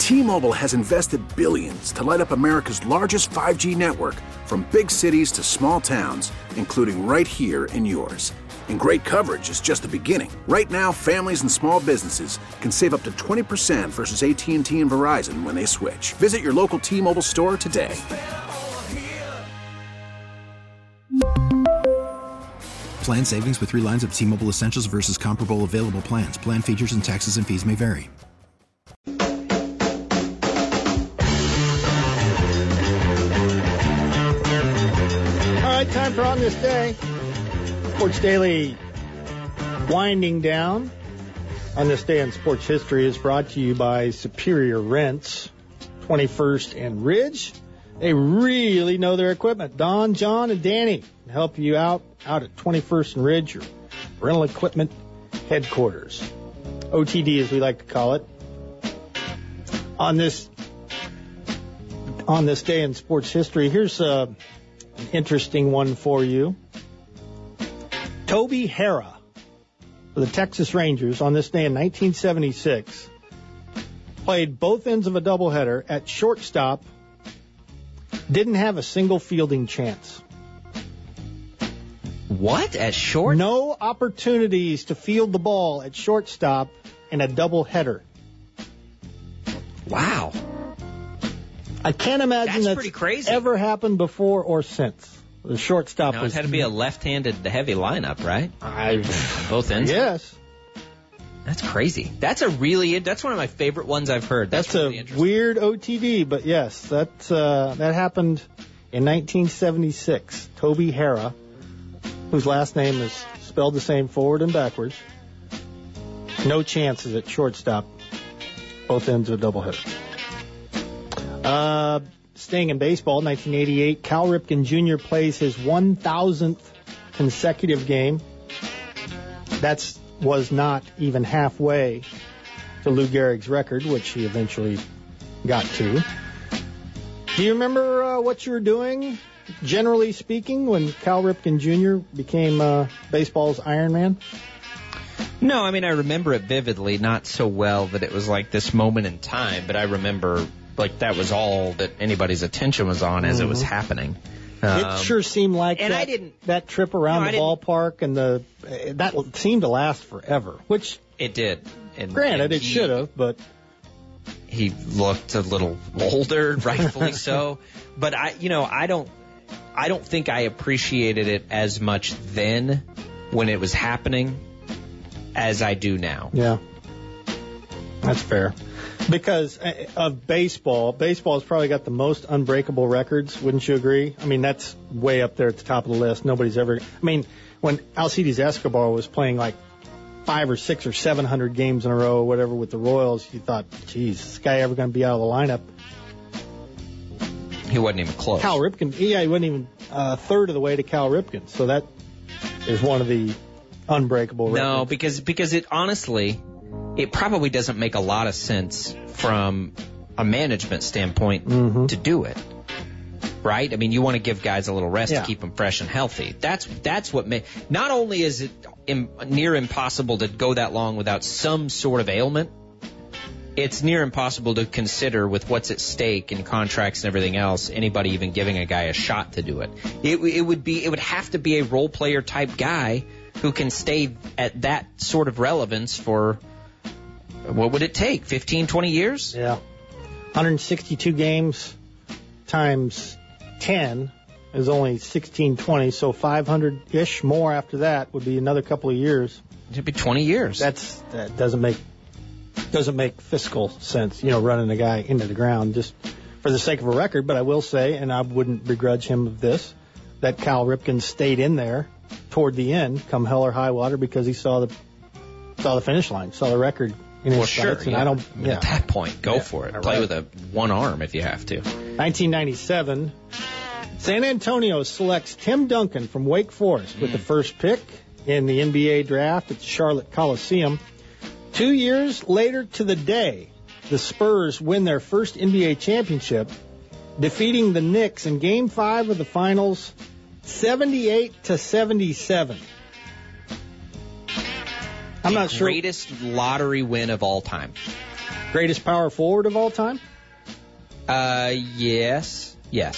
T-Mobile has invested billions to light up America's largest 5G network, from big cities to small towns, including right here in yours. And great coverage is just the beginning. Right now, families and small businesses can save up to 20% versus AT&T and Verizon when they switch. Visit your local T-Mobile store today. Plan savings with 3 lines of T-Mobile Essentials versus comparable available plans. Plan features and taxes and fees may vary. All right, time for On This Day. Sports Daily winding down. On This Day in Sports History is brought to you by Superior Rents, 21st and Ridge. They really know their equipment. Don, John, and Danny help you out at 21st and Ridge, your rental equipment headquarters. OTD, as we like to call it. On this day in sports history, here's an interesting one for you. Toby Harrah for the Texas Rangers on this day in 1976 played both ends of a doubleheader at shortstop. Didn't have a single fielding chance. What? At short? No opportunities to field the ball at shortstop in a doubleheader. Wow. I can't imagine that's pretty crazy. Ever happened before or since. The shortstop now, it had to be a left-handed heavy lineup, right? Both ends? Yes. That's crazy. That's one of my favorite ones I've heard. That's really a weird OTD, but yes, that happened in 1976. Toby Harrah, whose last name is spelled the same forward and backwards. No chances at shortstop. Both ends of a doubleheader. Staying in baseball, 1988, Cal Ripken Jr. plays his 1,000th consecutive game. That was not even halfway to Lou Gehrig's record, which he eventually got to. Do you remember what you were doing, generally speaking, when Cal Ripken Jr. became baseball's Iron Man? No, I mean, I remember it vividly, not so well that it was like this moment in time, but I remember like that was all that anybody's attention was on as it was happening. It sure seemed like that trip around the ballpark and that seemed to last forever, which it did. Granted, it should have, but he looked a little older, rightfully so. But I don't think I appreciated it as much then when it was happening as I do now. Yeah, that's fair. Because of baseball has probably got the most unbreakable records, wouldn't you agree? I mean, that's way up there at the top of the list. Nobody's ever... I mean, when Alcides Escobar was playing like 500 or 600 or 700 games in a row or whatever with the Royals, you thought, geez, is this guy ever going to be out of the lineup? He wasn't even close. Cal Ripken, he wasn't even a third of the way to Cal Ripken. So that is one of the unbreakable records. No, because it honestly... It probably doesn't make a lot of sense from a management standpoint to do it, right? I mean, you want to give guys a little rest to keep them fresh and healthy. That's what not only is it near impossible to go that long without some sort of ailment, it's near impossible to consider with what's at stake in contracts and everything else, anybody even giving a guy a shot to do it. It would have to be a role player type guy who can stay at that sort of relevance for... What would it take? 15, 20 years? Yeah. 162 games times 10 is only 1620, so 500-ish more after that would be another couple of years. It'd be 20 years. That doesn't make fiscal sense, running a guy into the ground just for the sake of a record. But I will say, and I wouldn't begrudge him of this, that Cal Ripken stayed in there toward the end, come hell or high water, because he saw the finish line, saw the record. Well, sure. And at that point, go for it. Play with one arm if you have to. 1997, San Antonio selects Tim Duncan from Wake Forest with the first pick in the NBA draft at the Charlotte Coliseum. 2 years later to the day, the Spurs win their first NBA championship, defeating the Knicks in Game 5 of the Finals, 78-77. I'm not sure. Greatest lottery win of all time. Greatest power forward of all time? Yes.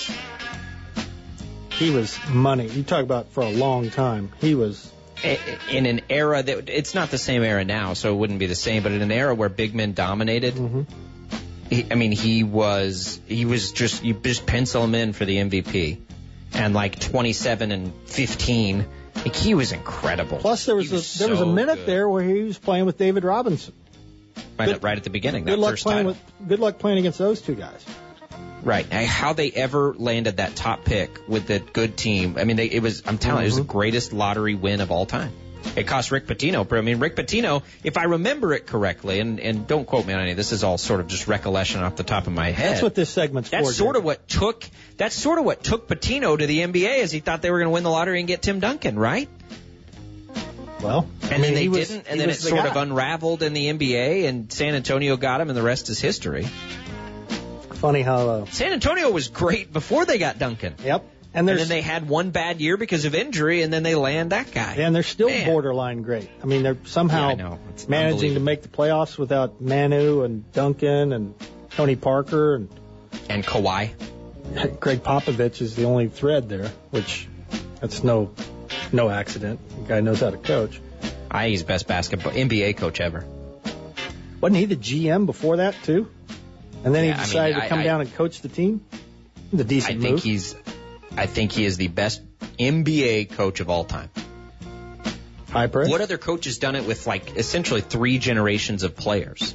He was money. You talk about for a long time. He was in an era that it's not the same era now, so it wouldn't be the same. But in an era where big men dominated, he was just, you just pencil him in for the MVP, and like 27 and 15, like he was incredible. Plus there was a minute there where he was playing with David Robinson. Right at the begining. Good luck playing against those two guys. Right. How they ever landed that top pick with the good team. I mean, it was the greatest lottery win of all time. It cost Rick Pitino. I mean, Rick Pitino, if I remember it correctly, and don't quote me on any, this is all sort of just recollection off the top of my head. That's what this segment's for. That's sort of what took Pitino to the NBA, as he thought they were going to win the lottery and get Tim Duncan, right? Well, and then they didn't, and then it sort of unraveled in the NBA, and San Antonio got him, and the rest is history. Funny how San Antonio was great before they got Duncan. Yep. And then they had one bad year because of injury, and then they land that guy. And they're still borderline great. I mean, they're somehow managing to make the playoffs without Manu and Duncan and Tony Parker and Kawhi. Greg Popovich is the only thread there, which that's no accident. The guy knows how to coach. He's best NBA coach ever. Wasn't he the GM before that too? And then he decided to come down and coach the team. The decent move. I think he is the best NBA coach of all time. High praise. What other coach has done it with like essentially 3 generations of players?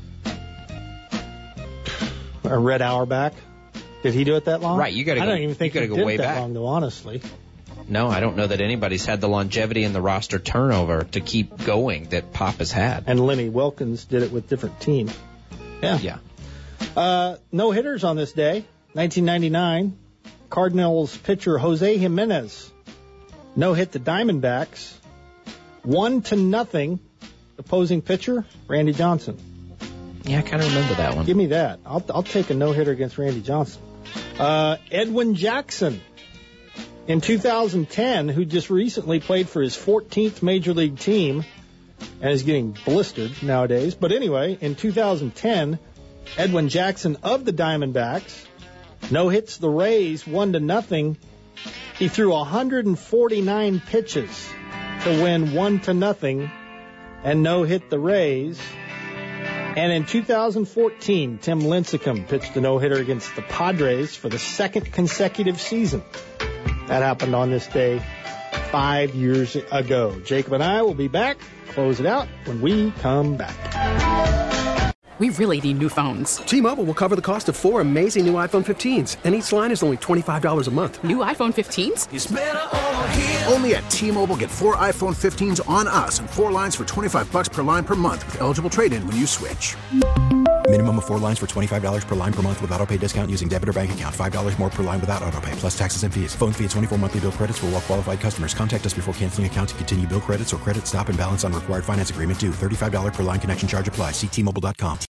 Red Auerbach. Did he do it that long? Right. I don't even think he did way that back. Long, though, honestly. No, I don't know that anybody's had the longevity and the roster turnover to keep going that Pop has had. And Lenny Wilkens did it with different teams. Yeah. No hitters on this day. 1999. Cardinals pitcher Jose Jimenez no-hit the Diamondbacks. 1-0 opposing pitcher Randy Johnson. Yeah, I kind of remember that one. Give me that. I'll take a no-hitter against Randy Johnson. Edwin Jackson in 2010, who just recently played for his 14th major league team and is getting blistered nowadays. But anyway, in 2010, Edwin Jackson of the Diamondbacks no-hits the Rays 1-0. He threw 149 pitches to win 1-0 and no-hit the Rays. And in 2014, Tim Lincecum pitched a no-hitter against the Padres for the second consecutive season. That happened on this day 5 years ago. Jacob and I will be back, close it out, when we come back. We really need new phones. T-Mobile will cover the cost of 4 amazing new iPhone 15s, and each line is only $25 a month. New iPhone 15s? It's better over here. Only at T-Mobile, get 4 iPhone 15s on us and 4 lines for $25 per line per month with eligible trade-in when you switch. Minimum of 4 lines for $25 per line per month with autopay discount using debit or bank account. $5 more per line without autopay, plus taxes and fees. Phone fee at 24 monthly bill credits for well-qualified customers. Contact us before canceling account to continue bill credits or credit stop and balance on required finance agreement due. $35 per line connection charge applies. See T-Mobile.com.